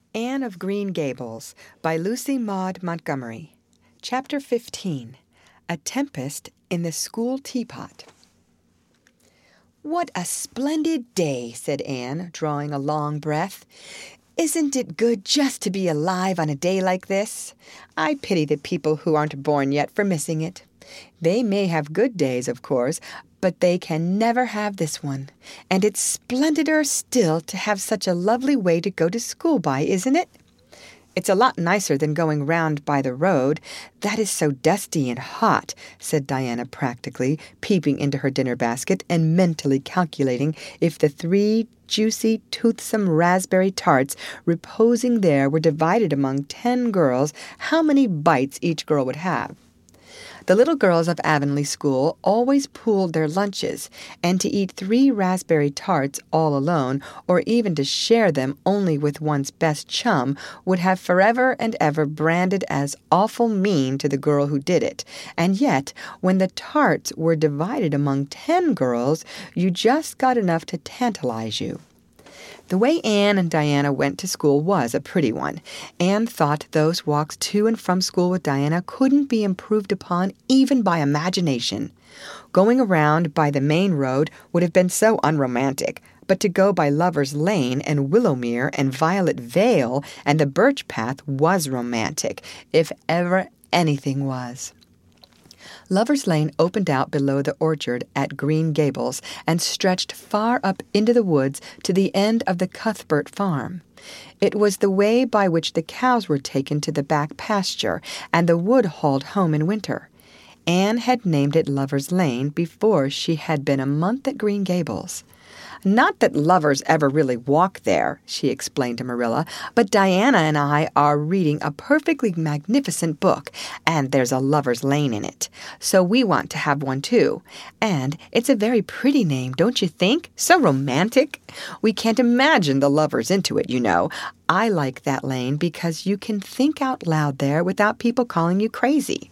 Anne of Green Gables by Lucy Maud Montgomery. Chapter 15. A Tempest in the School Teapot. "What a splendid day," said Anne, drawing a long breath. "Isn't it good just to be alive on a day like this? I pity the people who aren't born yet for missing it. They may have good days, of course, but they can never have this one. And it's splendider still to have such a lovely way to go to school by, isn't it?" "It's a lot nicer than going round by the road. That is so dusty and hot," said Diana practically, peeping into her dinner basket and mentally calculating if the 3 juicy, toothsome raspberry tarts reposing there were divided among 10 girls, how many bites each girl would have. The little girls of Avonlea School always pooled their lunches, and to eat 3 raspberry tarts all alone, or even to share them only with one's best chum, would have forever and ever branded as awful mean to the girl who did it. And yet, when the tarts were divided among 10 girls, you just got enough to tantalize you. The way Anne and Diana went to school was a pretty one. Anne thought those walks to and from school with Diana couldn't be improved upon even by imagination. Going around by the main road would have been so unromantic, but to go by Lover's Lane and Willowmere and Violet Vale and the Birch Path was romantic, if ever anything was. Lover's Lane opened out below the orchard at Green Gables and stretched far up into the woods to the end of the Cuthbert farm. It was the way by which the cows were taken to the back pasture and the wood hauled home in winter. Anne had named it Lover's Lane before she had been a month at Green Gables. "Not that lovers ever really walk there," she explained to Marilla, "but Diana and I are reading a perfectly magnificent book, and there's a Lover's Lane in it. So we want to have one too. And it's a very pretty name, don't you think? So romantic. We can't imagine the lovers into it, you know. I like that lane because you can think out loud there without people calling you crazy."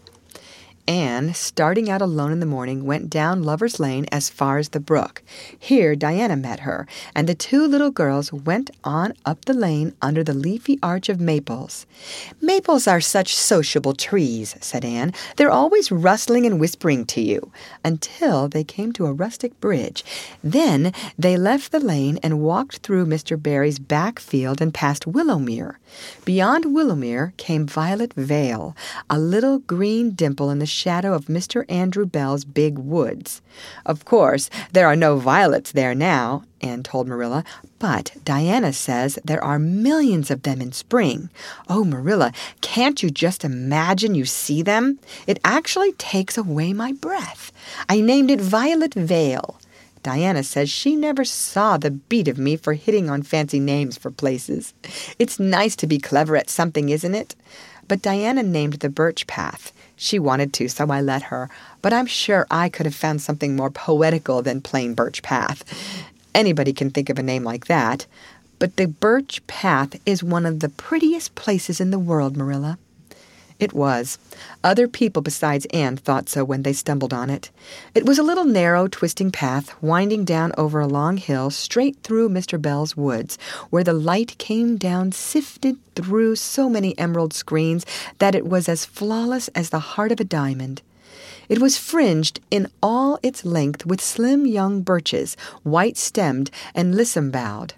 Anne, starting out alone in the morning, went down Lover's Lane as far as the brook. Here Diana met her, and the 2 little girls went on up the lane under the leafy arch of maples. "Maples are such sociable trees," said Anne. "They're always rustling and whispering to you," until they came to a rustic bridge. Then they left the lane and walked through Mr. Barry's back field and past Willowmere. Beyond Willowmere came Violet Vale, a little green dimple in the shadow of Mr. Andrew Bell's big woods. "Of course, there are no violets there now," Anne told Marilla, "but Diana says there are millions of them in spring. Oh, Marilla, can't you just imagine you see them? It actually takes away my breath. I named it Violet Vale. Diana says she never saw the beat of me for hitting on fancy names for places. It's nice to be clever at something, isn't it? But Diana named the Birch Path. She wanted to, so I let her, but I'm sure I could have found something more poetical than plain Birch Path. Anybody can think of a name like that. But the Birch Path is one of the prettiest places in the world, Marilla." It was. Other people besides Anne thought so when they stumbled on it. It was a little narrow, twisting path winding down over a long hill straight through Mr. Bell's woods, where the light came down sifted through so many emerald screens that it was as flawless as the heart of a diamond. It was fringed in all its length with slim young birches, white-stemmed and lissom-boughed.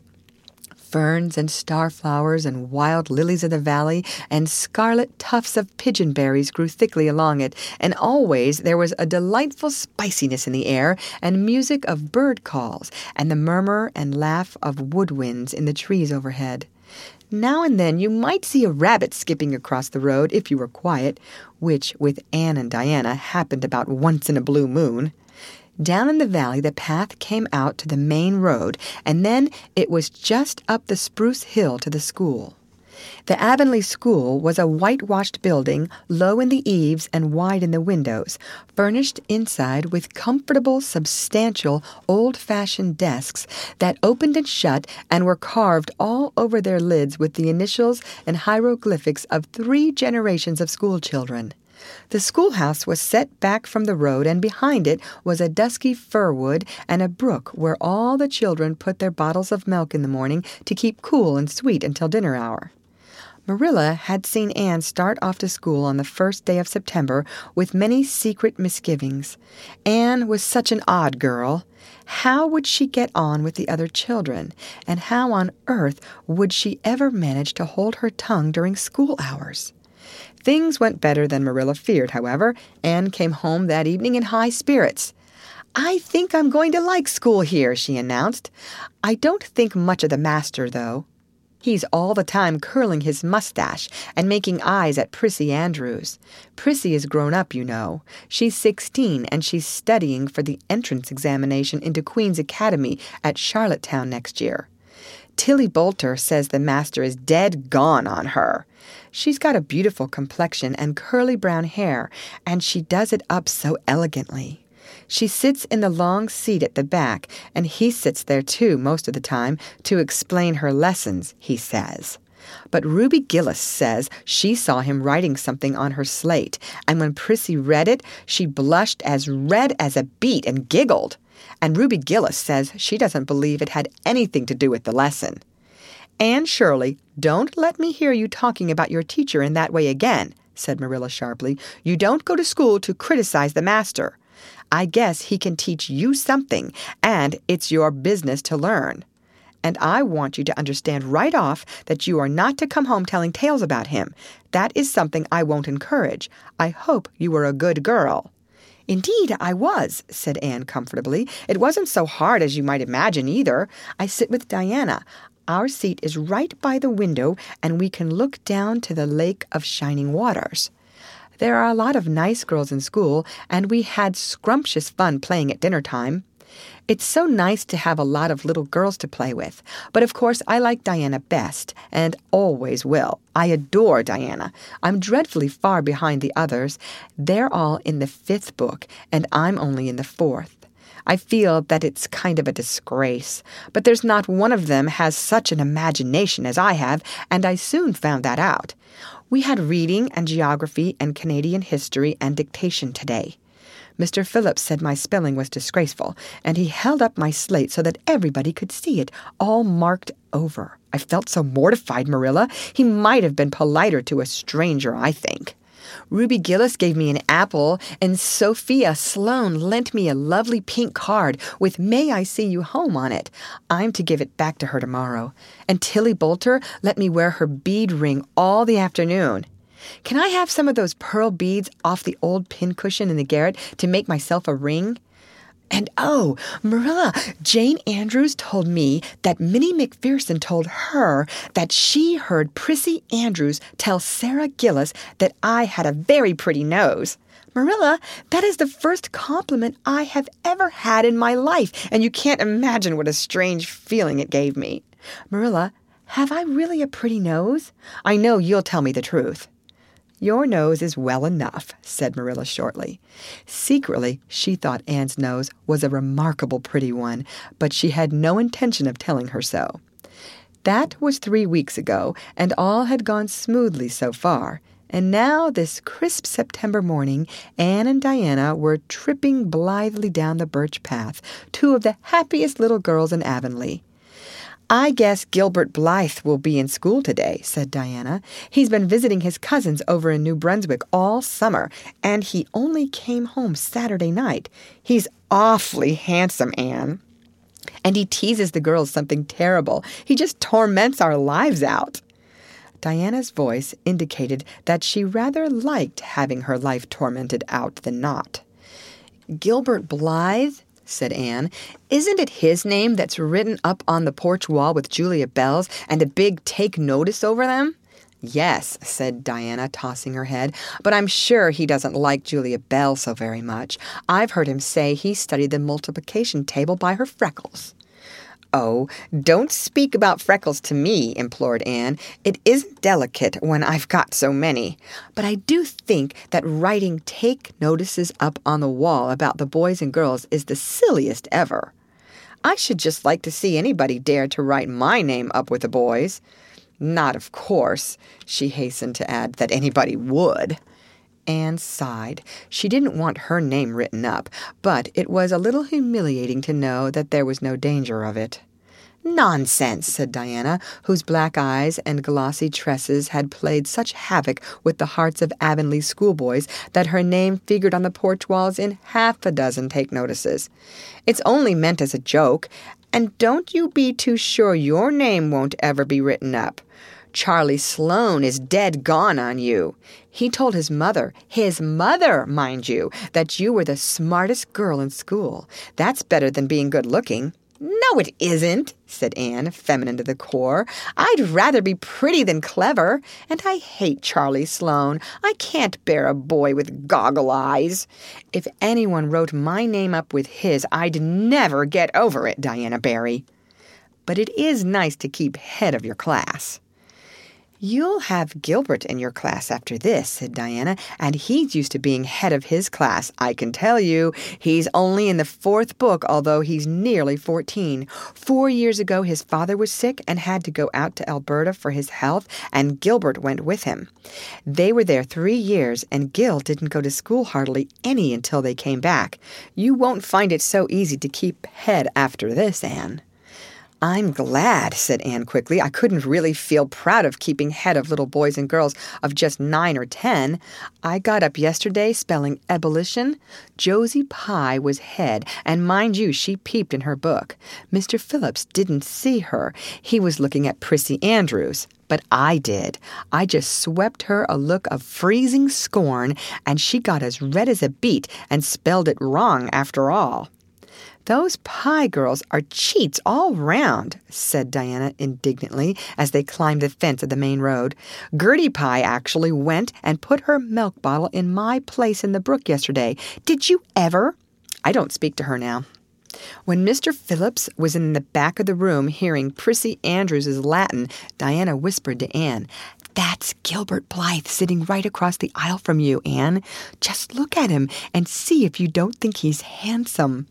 Ferns and starflowers and wild lilies of the valley and scarlet tufts of pigeonberries grew thickly along it, and always there was a delightful spiciness in the air and music of bird calls and the murmur and laugh of woodwinds in the trees overhead. Now and then you might see a rabbit skipping across the road if you were quiet, which with Anne and Diana happened about once in a blue moon. Down in the valley the path came out to the main road, and then it was just up the spruce hill to the school. The Avonlea School was a whitewashed building, low in the eaves and wide in the windows, furnished inside with comfortable, substantial, old-fashioned desks that opened and shut and were carved all over their lids with the initials and hieroglyphics of 3 generations of schoolchildren. The schoolhouse was set back from the road, and behind it was a dusky fir wood and a brook where all the children put their bottles of milk in the morning to keep cool and sweet until dinner hour. Marilla had seen Anne start off to school on the first day of September with many secret misgivings. Anne was such an odd girl. How would she get on with the other children? And how on earth would she ever manage to hold her tongue during school hours? Things went better than Marilla feared, however. Anne came home that evening in high spirits. "I think I'm going to like school here," she announced. "I don't think much of the master, though. He's all the time curling his mustache and making eyes at Prissy Andrews. Prissy is grown up, you know. She's 16, and she's studying for the entrance examination into Queen's Academy at Charlottetown next year. Tilly Boulter says the master is dead gone on her. She's got a beautiful complexion and curly brown hair, and she does it up so elegantly. She sits in the long seat at the back, and he sits there too most of the time to explain her lessons, he says. But Ruby Gillis says she saw him writing something on her slate, and when Prissy read it, she blushed as red as a beet and giggled. And Ruby Gillis says she doesn't believe it had anything to do with the lesson. Anne Shirley, don't let me hear you talking about your teacher in that way again," said Marilla sharply. "You don't go to school to criticize the master. I guess he can teach you something, and it's your business to learn. And I want you to understand right off that you are not to come home telling tales about him. That is something I won't encourage. I hope you were a good girl." "Indeed, I was," said Anne comfortably. "It wasn't so hard as you might imagine, either. I sit with Diana. Our seat is right by the window, and we can look down to the Lake of Shining Waters. There are a lot of nice girls in school, and we had scrumptious fun playing at dinner time. It's so nice to have a lot of little girls to play with. But of course I like Diana best, and always will. I adore Diana. I'm dreadfully far behind the others. They're all in the 5th book, and I'm only in the 4th. I feel that it's kind of a disgrace, but there's not one of them has such an imagination as I have, and I soon found that out. We had reading and geography and Canadian history and dictation today. Mr. Phillips said my spelling was disgraceful, and he held up my slate so that everybody could see it, all marked over. I felt so mortified, Marilla. He might have been politer to a stranger, I think. Ruby Gillis gave me an apple, and Sophia Sloane lent me a lovely pink card with "May I see you home" on it. I'm to give it back to her tomorrow. And Tilly Boulter let me wear her bead ring all the afternoon. Can I have some of those pearl beads off the old pincushion in the garret to make myself a ring? And oh, Marilla, Jane Andrews told me that Minnie McPherson told her that she heard Prissy Andrews tell Sarah Gillis that I had a very pretty nose. Marilla, that is the first compliment I have ever had in my life, and you can't imagine what a strange feeling it gave me. Marilla, have I really a pretty nose? I know you'll tell me the truth. Your nose is well enough, said Marilla shortly. Secretly, she thought Anne's nose was a remarkable pretty one, but she had no intention of telling her so. That was 3 weeks ago, and all had gone smoothly so far. And now, this crisp September morning, Anne and Diana were tripping blithely down the birch path, 2 of the happiest little girls in Avonlea. I guess Gilbert Blythe will be in school today, said Diana. He's been visiting his cousins over in New Brunswick all summer, and he only came home Saturday night. He's awfully handsome, Anne. And he teases the girls something terrible. He just torments our lives out. Diana's voice indicated that she rather liked having her life tormented out than not. Gilbert Blythe? Said Anne. Isn't it his name that's written up on the porch wall with Julia Bell's and a big "Take Notice" over them? Yes, said Diana, tossing her head, but I'm sure he doesn't like Julia Bell so very much. I've heard him say he studied the multiplication table by her freckles. Oh, don't speak about freckles to me, implored Anne. It isn't delicate when I've got so many. But I do think that writing "take notices" up on the wall about the boys and girls is the silliest ever. I should just like to see anybody dare to write my name up with the boys. Not, of course, she hastened to add, that anybody would. Anne sighed. She didn't want her name written up, but it was a little humiliating to know that there was no danger of it. Nonsense, said Diana, whose black eyes and glossy tresses had played such havoc with the hearts of Avonlea schoolboys that her name figured on the porch walls in half a dozen take-notices. It's only meant as a joke, and don't you be too sure your name won't ever be written up. Charlie Sloane is dead gone on you. He told his mother, mind you, that you were the smartest girl in school. That's better than being good-looking. No, it isn't, said Anne, feminine to the core. I'd rather be pretty than clever, and I hate Charlie Sloane. I can't bear a boy with goggle eyes. If anyone wrote my name up with his, I'd never get over it, Diana Barry. But it is nice to keep head of your class. You'll have Gilbert in your class after this, said Diana, and he's used to being head of his class, I can tell you. He's only in the 4th book, although he's nearly 14. 4 years ago, his father was sick and had to go out to Alberta for his health, and Gilbert went with him. They were there 3 years, and Gil didn't go to school hardly any until they came back. You won't find it so easy to keep head after this, Anne. I'm glad, said Anne quickly. I couldn't really feel proud of keeping head of little boys and girls of just 9 or 10. I got up yesterday spelling ebullition. Josie Pye was head, and mind you, she peeped in her book. Mr. Phillips didn't see her. He was looking at Prissy Andrews. But I did. I just swept her a look of freezing scorn, and she got as red as a beet and spelled it wrong after all. Those Pye girls are cheats all round, said Diana indignantly as they climbed the fence of the main road. Gertie Pye actually went and put her milk bottle in my place in the brook yesterday. Did you ever? I don't speak to her now. When Mr. Phillips was in the back of the room hearing Prissy Andrews's Latin, Diana whispered to Anne, "That's Gilbert Blythe sitting right across the aisle from you, Anne. Just look at him and see if you don't think he's handsome."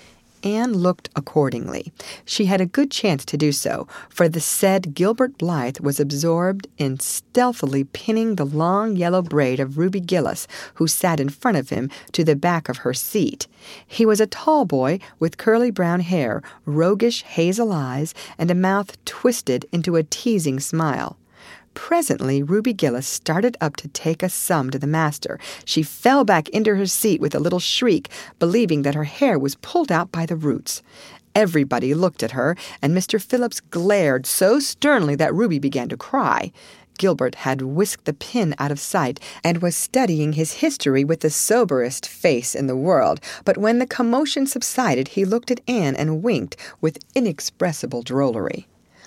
Anne looked accordingly. She had a good chance to do so, for the said Gilbert Blythe was absorbed in stealthily pinning the long yellow braid of Ruby Gillis, who sat in front of him, to the back of her seat. He was a tall boy with curly brown hair, roguish hazel eyes, and a mouth twisted into a teasing smile. Presently, Ruby Gillis started up to take a sum to the master. She fell back into her seat with a little shriek, believing that her hair was pulled out by the roots. Everybody looked at her, and Mr. Phillips glared so sternly that Ruby began to cry. Gilbert had whisked the pin out of sight and was studying his history with the soberest face in the world, but when the commotion subsided, he looked at Anne and winked with inexpressible drollery.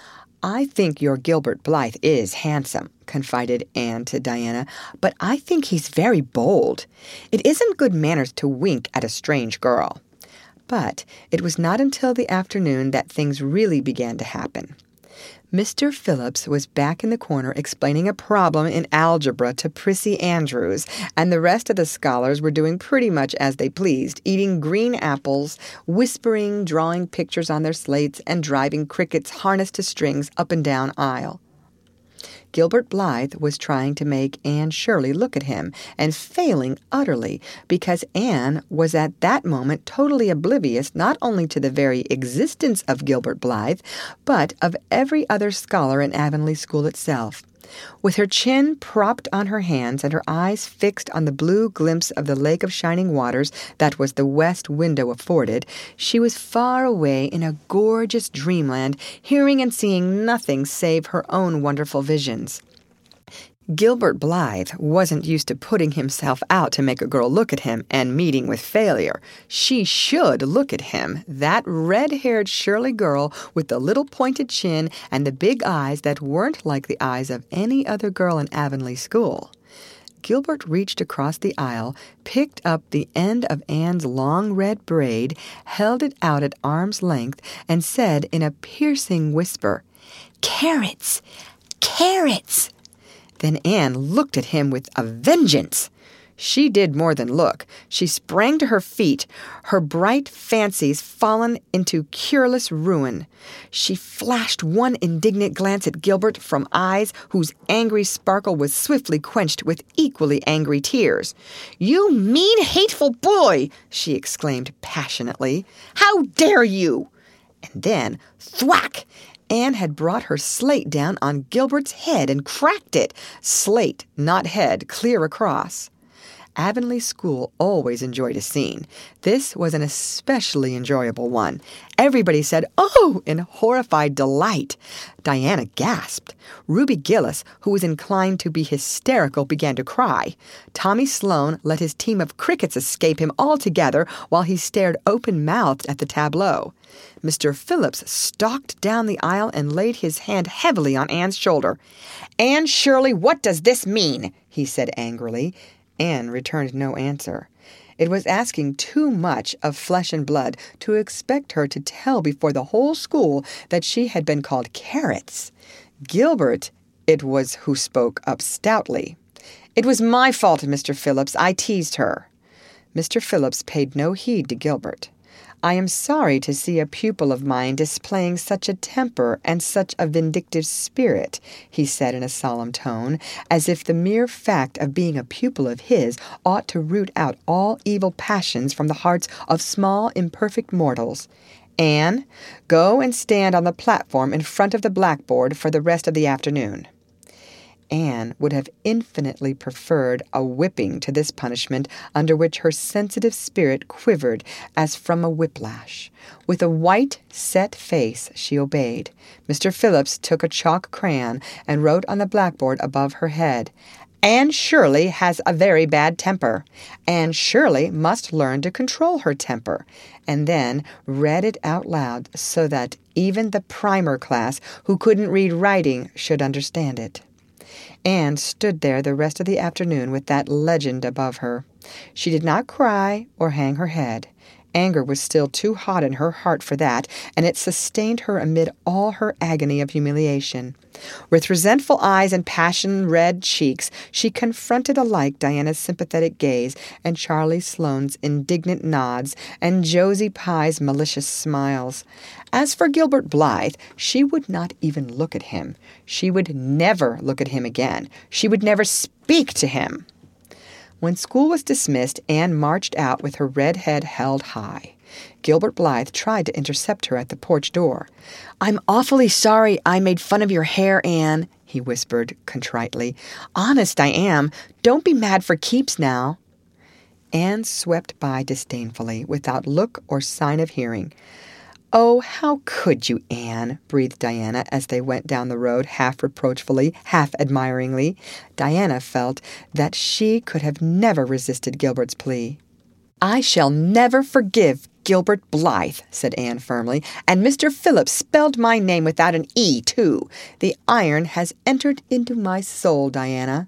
"I think your Gilbert Blythe is handsome," confided Anne to Diana, "but I think he's very bold. It isn't good manners to wink at a strange girl." But it was not until the afternoon that things really began to happen. Mr. Phillips was back in the corner explaining a problem in algebra to Prissy Andrews, and the rest of the scholars were doing pretty much as they pleased, eating green apples, whispering, drawing pictures on their slates, and driving crickets harnessed to strings up and down aisle. Gilbert Blythe was trying to make Anne Shirley look at him, and failing utterly, because Anne was at that moment totally oblivious not only to the very existence of Gilbert Blythe, but of every other scholar in Avonlea School itself. With her chin propped on her hands and her eyes fixed on the blue glimpse of the lake of shining waters that was the west window afforded, she was far away in a gorgeous dreamland, hearing and seeing nothing save her own wonderful visions. Gilbert Blythe wasn't used to putting himself out to make a girl look at him and meeting with failure. She should look at him, that red-haired Shirley girl with the little pointed chin and the big eyes that weren't like the eyes of any other girl in Avonlea School. Gilbert reached across the aisle, picked up the end of Anne's long red braid, held it out at arm's length, and said in a piercing whisper, "Carrots! Carrots!" Then Anne looked at him with a vengeance. She did more than look. She sprang to her feet, her bright fancies fallen into cureless ruin. She flashed one indignant glance at Gilbert from eyes whose angry sparkle was swiftly quenched with equally angry tears. "You mean, hateful boy!" she exclaimed passionately. "How dare you!" And then, thwack! Anne had brought her slate down on Gilbert's head and cracked it. Slate, not head, clear across. Avonlea School always enjoyed a scene. This was an especially enjoyable one. Everybody said, "Oh!" in horrified delight. Diana gasped. Ruby Gillis, who was inclined to be hysterical, began to cry. Tommy Sloane let his team of crickets escape him altogether while he stared open-mouthed at the tableau. Mr. Phillips stalked down the aisle and laid his hand heavily on Anne's shoulder. "Anne Shirley, what does this mean?" he said angrily. Anne returned no answer. It was asking too much of flesh and blood to expect her to tell before the whole school that she had been called carrots. Gilbert, it was who spoke up stoutly. "It was my fault, Mr. Phillips. I teased her." Mr. Phillips paid no heed to Gilbert. "I am sorry to see a pupil of mine displaying such a temper and such a vindictive spirit," he said in a solemn tone, as if the mere fact of being a pupil of his ought to root out all evil passions from the hearts of small, imperfect mortals. "Anne, go and stand on the platform in front of the blackboard for the rest of the afternoon." Anne would have infinitely preferred a whipping to this punishment, under which her sensitive spirit quivered as from a whiplash. With a white, set face, she obeyed. Mr. Phillips took a chalk crayon and wrote on the blackboard above her head, "Anne Shirley has a very bad temper. Anne Shirley must learn to control her temper," and then read it out loud so that even the primer class, who couldn't read writing, should understand it. Anne stood there the rest of the afternoon with that legend above her. She did not cry or hang her head. Anger was still too hot in her heart for that, and it sustained her amid all her agony of humiliation. With resentful eyes and passion-red cheeks, she confronted alike Diana's sympathetic gaze and Charlie Sloane's indignant nods and Josie Pye's malicious smiles. As for Gilbert Blythe, she would not even look at him. She would never look at him again. She would never speak to him. When school was dismissed, Anne marched out with her red head held high. Gilbert Blythe tried to intercept her at the porch door. "I'm awfully sorry I made fun of your hair, Anne," he whispered contritely. "Honest, I am. Don't be mad for keeps now." Anne swept by disdainfully, without look or sign of hearing. "Oh, how could you, Anne?" breathed Diana as they went down the road, half reproachfully, half admiringly. Diana felt that she could have never resisted Gilbert's plea. "I shall never forgive Gilbert Blythe," said Anne firmly, "and Mr. Phillips spelled my name without an E, too. The iron has entered into my soul, Diana."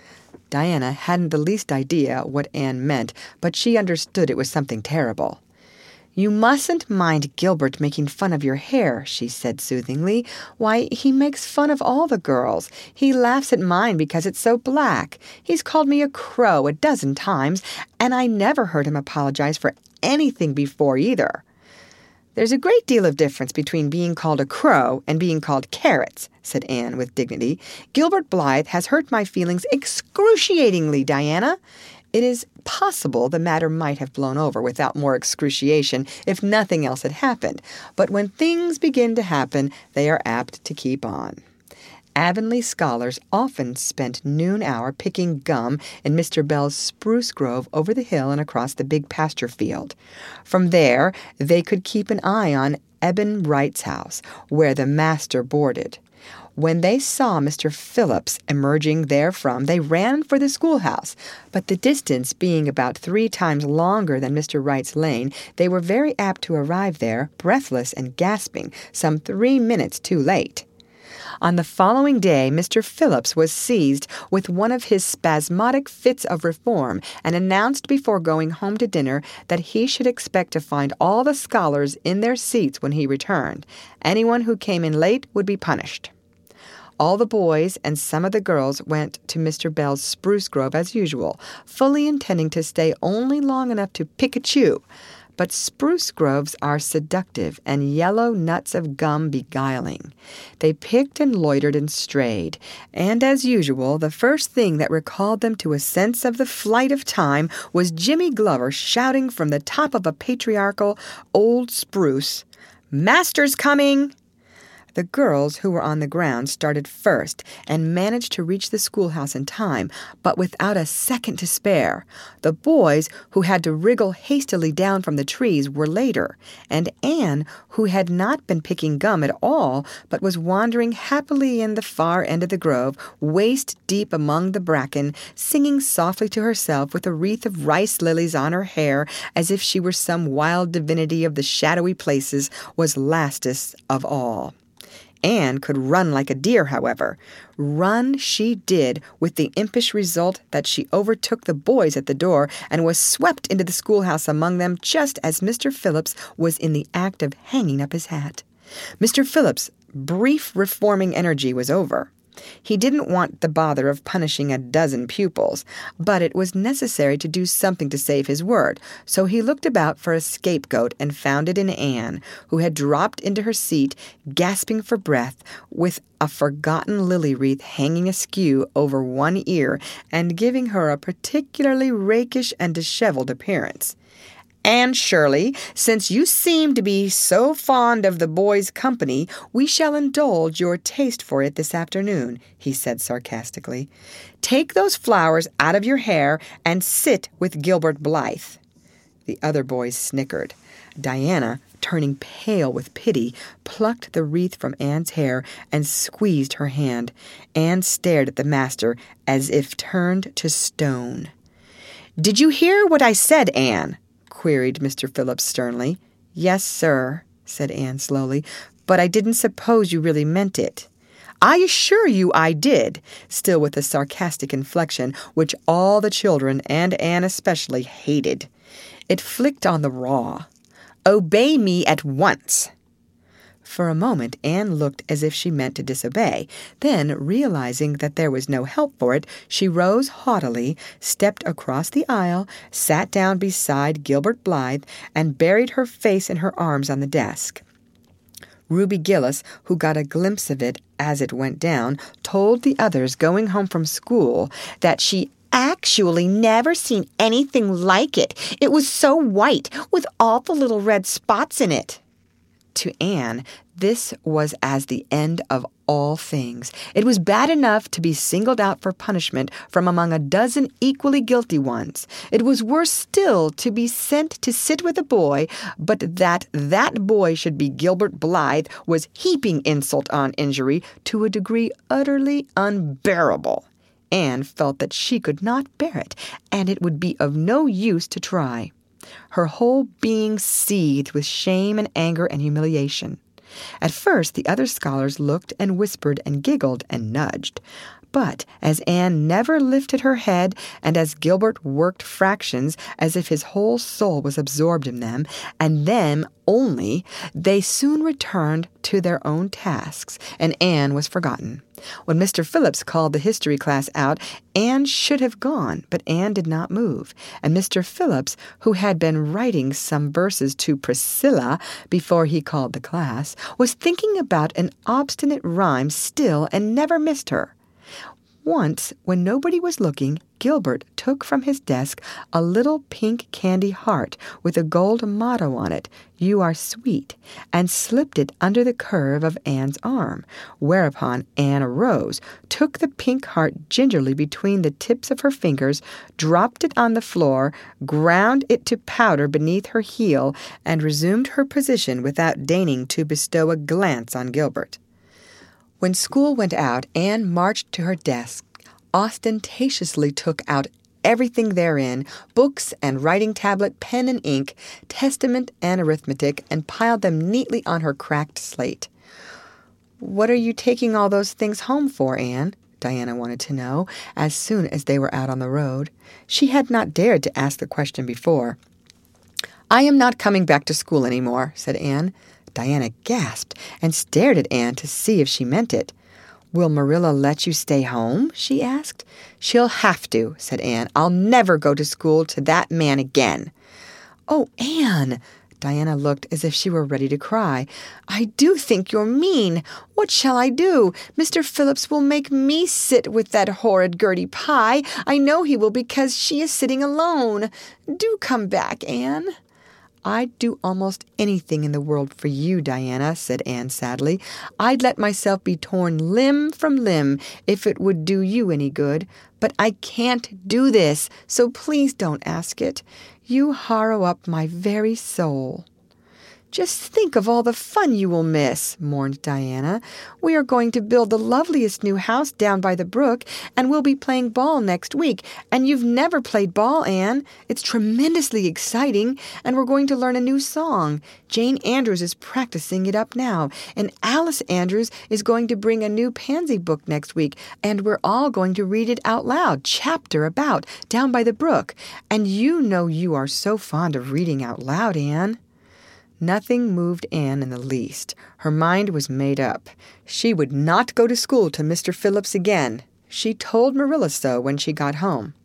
Diana hadn't the least idea what Anne meant, but she understood it was something terrible. "You mustn't mind Gilbert making fun of your hair," she said soothingly. "Why, he makes fun of all the girls. He laughs at mine because it's so black. He's called me a crow 12 times, and I never heard him apologize for anything before either." "There's a great deal of difference between being called a crow and being called carrots," said Anne with dignity. "Gilbert Blythe has hurt my feelings excruciatingly, Diana. It is possible the matter might have blown over without more excruciation if nothing else had happened, but when things begin to happen, they are apt to keep on." Avonlea scholars often spent noon hour picking gum in Mr. Bell's spruce grove over the hill and across the big pasture field. From there, they could keep an eye on Eben Wright's house, where the master boarded. When they saw Mr. Phillips emerging therefrom, they ran for the schoolhouse, but the distance being about 3 times longer than Mr. Wright's lane, they were very apt to arrive there, breathless and gasping, some 3 minutes too late. On the following day, Mr. Phillips was seized with one of his spasmodic fits of reform and announced before going home to dinner that he should expect to find all the scholars in their seats when he returned. Anyone who came in late would be punished. All the boys and some of the girls went to Mr. Bell's spruce grove as usual, fully intending to stay only long enough to pick a chew. But spruce groves are seductive and yellow nuts of gum beguiling. They picked and loitered and strayed, and as usual, the first thing that recalled them to a sense of the flight of time was Jimmy Glover shouting from the top of a patriarchal old spruce, "Master's coming!" The girls who were on the ground started first and managed to reach the schoolhouse in time, but without a second to spare. The boys, who had to wriggle hastily down from the trees, were later, and Anne, who had not been picking gum at all, but was wandering happily in the far end of the grove, waist deep among the bracken, singing softly to herself with a wreath of rice lilies on her hair as if she were some wild divinity of the shadowy places, was lastest of all. Anne could run like a deer, however. Run she did, with the impish result that she overtook the boys at the door and was swept into the schoolhouse among them just as Mr. Phillips was in the act of hanging up his hat. Mr. Phillips' brief reforming energy was over. He didn't want the bother of punishing a dozen pupils, but it was necessary to do something to save his word, so he looked about for a scapegoat and found it in Anne, who had dropped into her seat, gasping for breath, with a forgotten lily wreath hanging askew over one ear and giving her a particularly rakish and disheveled appearance. "Anne Shirley, since you seem to be so fond of the boys' company, we shall indulge your taste for it this afternoon," he said sarcastically. "Take those flowers out of your hair and sit with Gilbert Blythe." The other boys snickered. Diana, turning pale with pity, plucked the wreath from Anne's hair and squeezed her hand. Anne stared at the master as if turned to stone. "Did you hear what I said, Anne?" queried Mr. Phillips sternly. "Yes, sir," said Anne slowly, "but I didn't suppose you really meant it." "I assure you I did," still with a sarcastic inflection which all the children, and Anne especially, hated. It flicked on the raw. "Obey me at once." For a moment Anne looked as if she meant to disobey. Then, realizing that there was no help for it, she rose haughtily, stepped across the aisle, sat down beside Gilbert Blythe, and buried her face in her arms on the desk. Ruby Gillis, who got a glimpse of it as it went down, told the others going home from school that she actually never seen anything like it. It was so white, with all the little red spots in it. To Anne, this was as the end of all things. It was bad enough to be singled out for punishment from among a dozen equally guilty ones. It was worse still to be sent to sit with a boy, but that boy should be Gilbert Blythe was heaping insult on injury to a degree utterly unbearable. Anne felt that she could not bear it, and it would be of no use to try. Her whole being seethed with shame and anger and humiliation. At first the other scholars looked and whispered and giggled and nudged. But as Anne never lifted her head, and as Gilbert worked fractions as if his whole soul was absorbed in them, and them only, they soon returned to their own tasks, and Anne was forgotten. When Mr. Phillips called the history class out, Anne should have gone, but Anne did not move, and Mr. Phillips, who had been writing some verses to Priscilla before he called the class, was thinking about an obstinate rhyme still and never missed her. Once, when nobody was looking, Gilbert took from his desk a little pink candy heart with a gold motto on it, "You are sweet," and slipped it under the curve of Anne's arm, whereupon Anne arose, took the pink heart gingerly between the tips of her fingers, dropped it on the floor, ground it to powder beneath her heel, and resumed her position without deigning to bestow a glance on Gilbert. When school went out, Anne marched to her desk, ostentatiously took out everything therein, books and writing tablet, pen and ink, testament and arithmetic, and piled them neatly on her cracked slate. "What are you taking all those things home for, Anne?" Diana wanted to know, as soon as they were out on the road. She had not dared to ask the question before. "I am not coming back to school any more," said Anne. Diana gasped and stared at Anne to see if she meant it. "Will Marilla let you stay home?" she asked. "She'll have to," said Anne. "I'll never go to school to that man again." "Oh, Anne!" Diana looked as if she were ready to cry. "I do think you're mean. What shall I do? Mr. Phillips will make me sit with that horrid Gertie Pye. I know he will, because she is sitting alone. Do come back, Anne." "I'd do almost anything in the world for you, Diana," said Anne sadly. "I'd let myself be torn limb from limb if it would do you any good. But I can't do this, so please don't ask it. You harrow up my very soul." "Just think of all the fun you will miss," mourned Diana. "We are going to build the loveliest new house down by the brook, and we'll be playing ball next week. And you've never played ball, Anne. It's tremendously exciting, and we're going to learn a new song. Jane Andrews is practicing it up now, and Alice Andrews is going to bring a new Pansy book next week, and we're all going to read it out loud, chapter about, down by the brook. And you know you are so fond of reading out loud, Anne." Nothing moved Anne in the least. Her mind was made up. She would not go to school to Mr. Phillips again. She told Marilla so when she got home.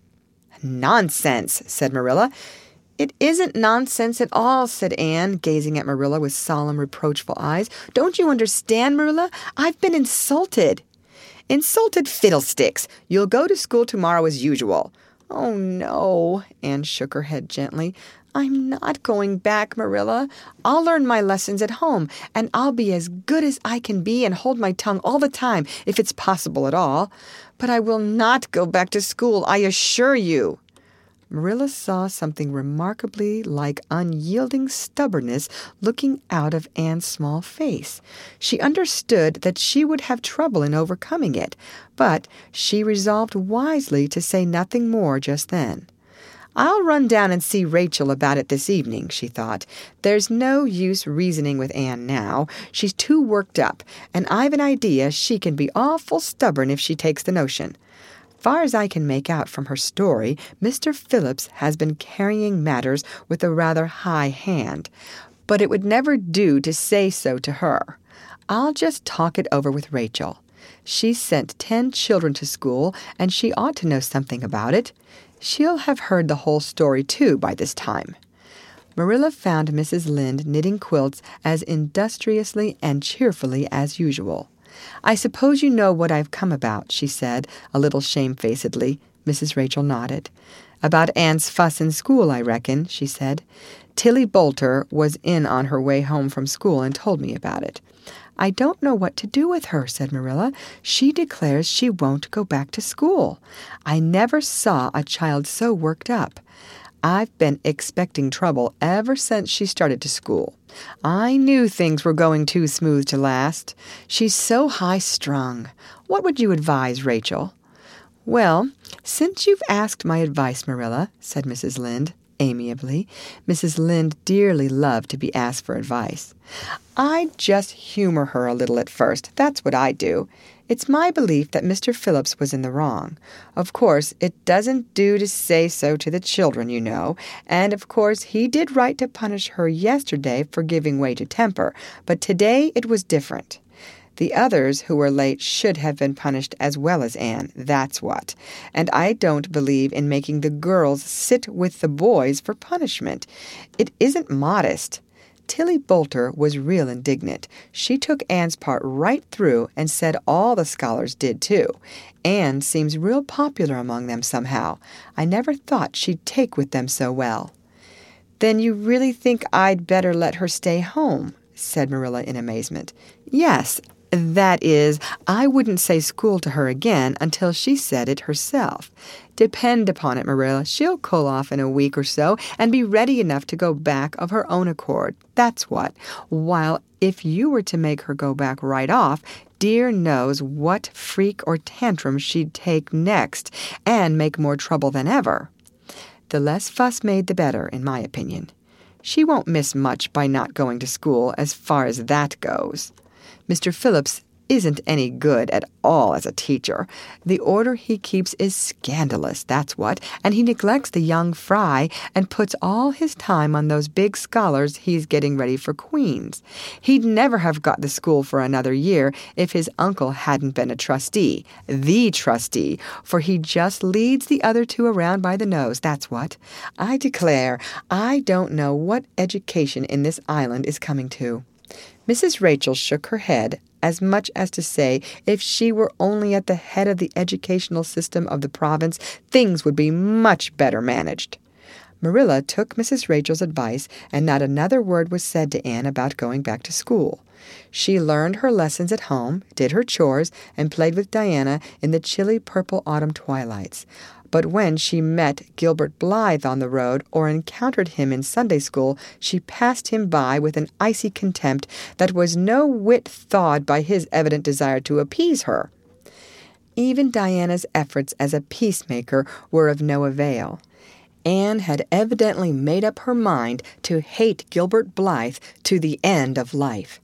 "Nonsense," said Marilla. "It isn't nonsense at all," said Anne, gazing at Marilla with solemn, reproachful eyes. "Don't you understand, Marilla? I've been insulted." "Insulted fiddlesticks! You'll go to school tomorrow as usual." "Oh, no," Anne shook her head gently. "I'm not going back, Marilla. I'll learn my lessons at home, and I'll be as good as I can be and hold my tongue all the time, if it's possible at all. But I will not go back to school, I assure you." Marilla saw something remarkably like unyielding stubbornness looking out of Anne's small face. She understood that she would have trouble in overcoming it, but she resolved wisely to say nothing more just then. "I'll run down and see Rachel about it this evening," she thought. "There's no use reasoning with Anne now. She's too worked up, and I've an idea she can be awful stubborn if she takes the notion. Far as I can make out from her story, Mr. Phillips has been carrying matters with a rather high hand, but it would never do to say so to her. I'll just talk it over with Rachel. She's sent 10 children to school, and she ought to know something about it. She'll have heard the whole story, too, by this time." Marilla found Mrs. Lynde knitting quilts as industriously and cheerfully as usual. "I suppose you know what I've come about," she said, a little shamefacedly. Mrs. Rachel nodded. "About Anne's fuss in school, I reckon," she said. "Tilly Boulter was in on her way home from school and told me about it." "I don't know what to do with her," said Marilla. "She declares she won't go back to school. I never saw a child so worked up. I've been expecting trouble ever since she started to school. I knew things were going too smooth to last. She's so high-strung. What would you advise, Rachel?" "Well, since you've asked my advice, Marilla," said Mrs. Lynde amiably. Mrs. Lynde dearly loved to be asked for advice. "I'd just humor her a little at first. That's what I do. It's my belief that Mr. Phillips was in the wrong. Of course, it doesn't do to say so to the children, you know, and of course he did right to punish her yesterday for giving way to temper, but today it was different. The others who were late should have been punished as well as Anne, that's what. And I don't believe in making the girls sit with the boys for punishment. It isn't modest." Tilly Boulter was real indignant. She took Anne's part right through and said all the scholars did, too. Anne seems real popular among them somehow. I never thought she'd take with them so well. "Then you really think I'd better let her stay home?" said Marilla in amazement. "Yes. That is, I wouldn't say school to her again until she said it herself. Depend upon it, Marilla, she'll cool off in a week or so and be ready enough to go back of her own accord. That's what. While if you were to make her go back right off, dear knows what freak or tantrum she'd take next and make more trouble than ever. The less fuss made, the better, in my opinion. She won't miss much by not going to school as far as that goes. Mr. Phillips isn't any good at all as a teacher. The order he keeps is scandalous, that's what, and he neglects the young fry and puts all his time on those big scholars he's getting ready for Queen's. He'd never have got the school for another year if his uncle hadn't been a trustee, the trustee, for he just leads the other two around by the nose, that's what. I declare, I don't know what education in this island is coming to." Mrs. Rachel shook her head, as much as to say if she were only at the head of the educational system of the province, things would be much better managed. Marilla took Mrs. Rachel's advice, and not another word was said to Anne about going back to school. She learned her lessons at home, did her chores, and played with Diana in the chilly purple autumn twilights. But when she met Gilbert Blythe on the road or encountered him in Sunday school, she passed him by with an icy contempt that was no whit thawed by his evident desire to appease her. Even Diana's efforts as a peacemaker were of no avail. Anne had evidently made up her mind to hate Gilbert Blythe to the end of life.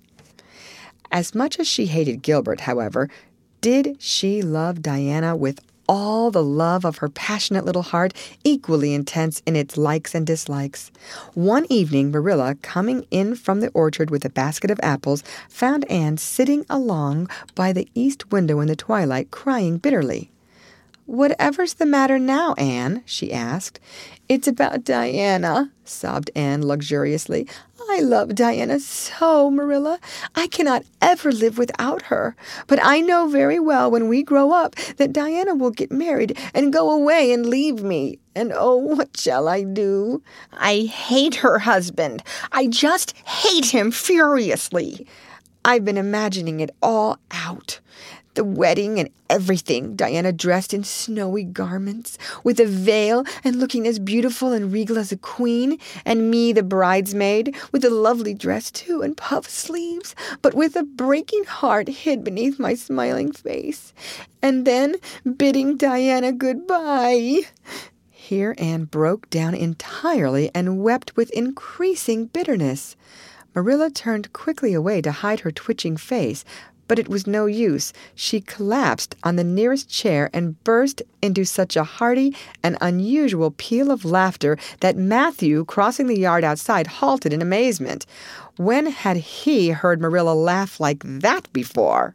As much as she hated Gilbert, however, did she love Diana with all the love of her passionate little heart, equally intense in its likes and dislikes. One evening, Marilla, coming in from the orchard with a basket of apples, found Anne sitting along by the east window in the twilight, crying bitterly. "Whatever's the matter now, Anne?" she asked. "It's about Diana," sobbed Anne luxuriously. "I love Diana so, Marilla. I cannot ever live without her. But I know very well when we grow up that Diana will get married and go away and leave me. And oh, what shall I do? I hate her husband. I just hate him furiously. I've been imagining it all out. The wedding and everything, Diana dressed in snowy garments, with a veil and looking as beautiful and regal as a queen, and me the bridesmaid, with a lovely dress too, and puff sleeves, but with a breaking heart hid beneath my smiling face. And then bidding Diana goodbye." Here Anne broke down entirely and wept with increasing bitterness. Marilla turned quickly away to hide her twitching face, but it was no use. She collapsed on the nearest chair and burst into such a hearty and unusual peal of laughter that Matthew, crossing the yard outside, halted in amazement. When had he heard Marilla laugh like that before?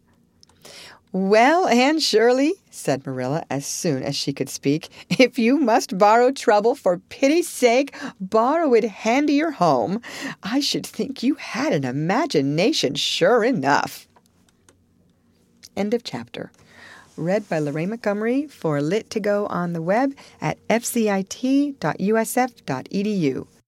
"Well, Anne Shirley," said Marilla as soon as she could speak, "if you must borrow trouble, for pity's sake, borrow it handier home. I should think you had an imagination, sure enough." End of chapter. Read by Lorraine Montgomery for Lit to Go on the web at fcit.usf.edu.